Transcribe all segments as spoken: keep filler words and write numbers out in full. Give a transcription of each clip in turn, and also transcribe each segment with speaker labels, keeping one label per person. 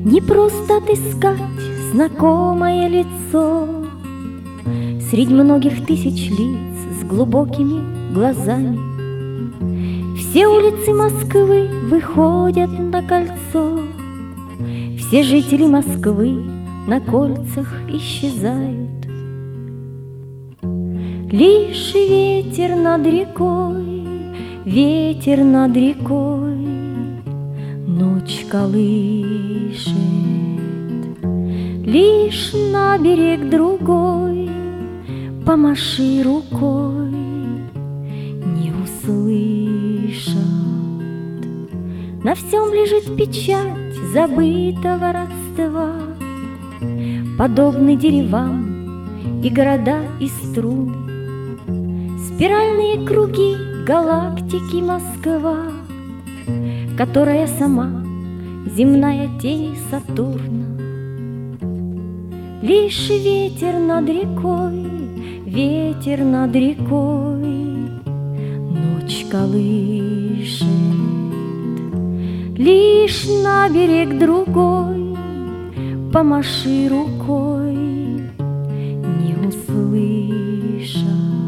Speaker 1: Не просто отыскать знакомое лицо среди многих тысяч лиц с глубокими глазами. Все улицы Москвы выходят на кольцо, все жители Москвы на кольцах исчезают. Лишь ветер над рекой, ветер над рекой ночь колышет. Лишь на берег другой помаши рукой, не услышат. На всем лежит печать забытого родства, подобны деревам и города, и струны, спиральные круги галактики Москва, которая сама земная тень Сатурна. Лишь ветер над рекой, ветер над рекой ночь колышет. Лишь на берег другой помаши рукой, не услышат.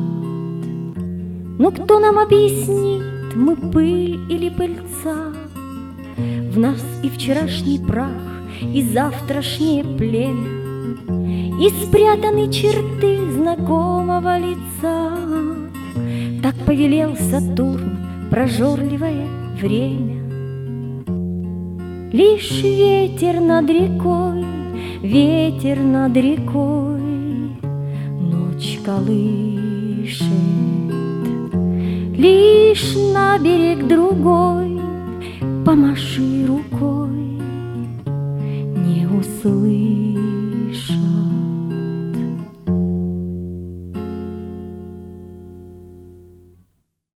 Speaker 1: Но кто нам объяснит, мы пыль или пыльца? В нас и вчерашний прах, и завтрашнее племя, и спрятаны черты знакомого лица. Так повелел Сатурн, прожорливое время. Лишь ветер над рекой, ветер над рекой ночь колышет. Лишь на берег другой помаши рукой,